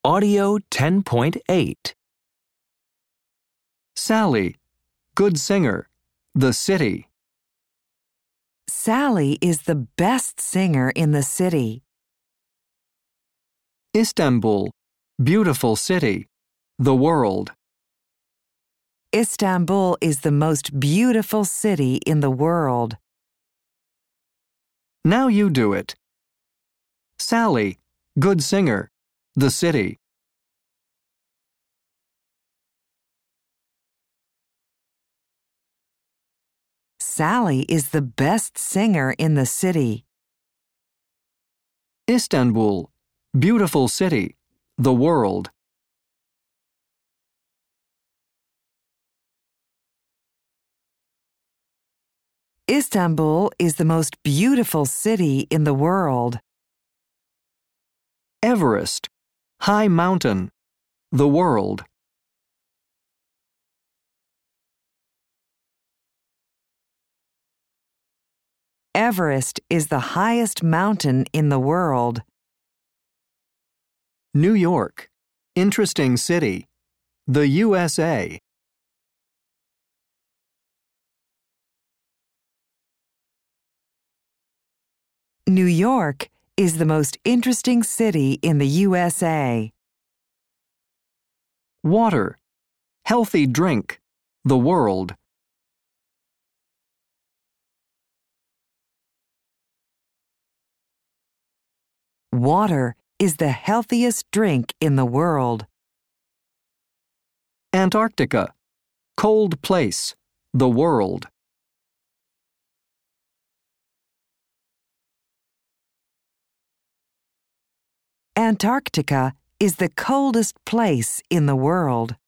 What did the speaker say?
Audio 10.8. Sally, good singer, the city. Sally is the best singer in the city. Istanbul, beautiful city, the world. Istanbul is the most beautiful city in the world. Now you do it. Sally, good singer, the city. Sally is the best singer in the city. Istanbul, beautiful city, the world. Istanbul is the most beautiful city in the world. Everest, high mountain, the world. Everest is the highest mountain in the world. New York, interesting city, the USA. New York is the most interesting city in the USA. Water, healthy drink, the world. Water is the healthiest drink in the world. Antarctica, cold place, the world. Antarctica is the coldest place in the world.